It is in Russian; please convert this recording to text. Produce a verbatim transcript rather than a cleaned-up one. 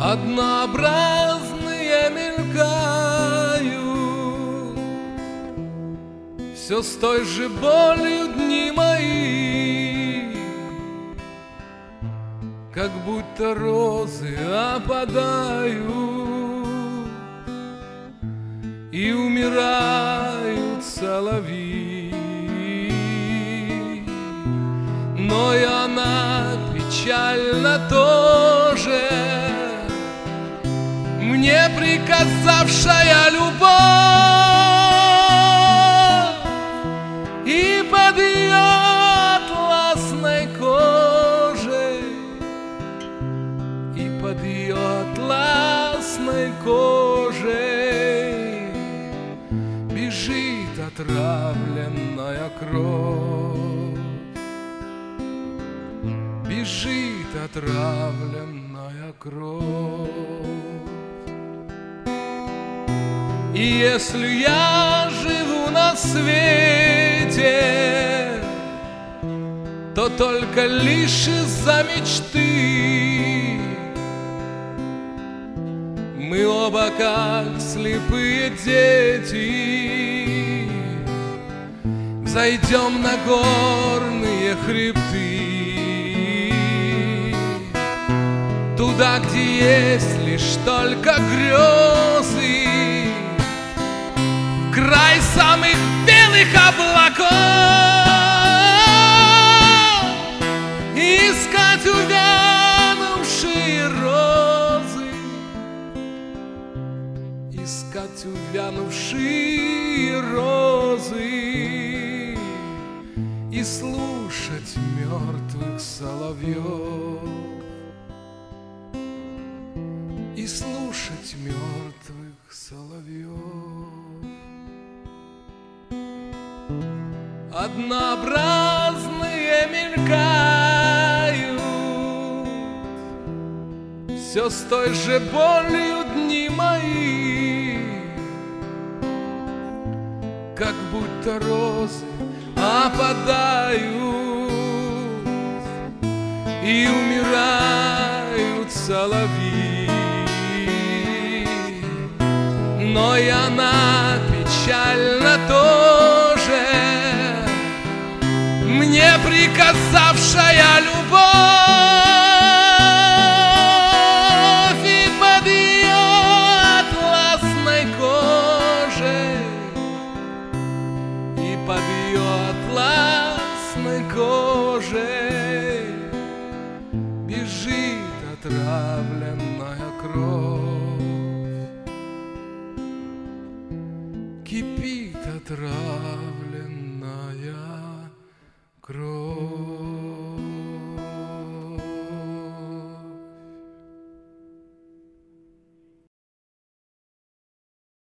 однообразные мелькают, все с той же болью дни мои, как будто розы опадают и умирают соловьи. Но и она печальна тоже, мне приказавшая любовь, и под ее атласной кожей, и под ее атласной кожей бежит отравленная кровь, бежит отравленная кровь. И если я живу на свете, то только лишь из-за мечты. Мы оба как слепые дети взойдем на горные хребты, туда, где есть лишь только грезы, край самых белых облаков, искать увянувшие розы, искать увянувшие розы и слушать мертвых соловьев, и слушать мертвых соловьев. Однообразные мелькают, все с той же болью дни мои, как будто розы опадают и умирают соловьи. Но и она печальна тоже, мне приказавшая любовь, и под ее атласной кожей, и под ее атласной кожей бежит отравленная кровь, кипит отравленная кровь.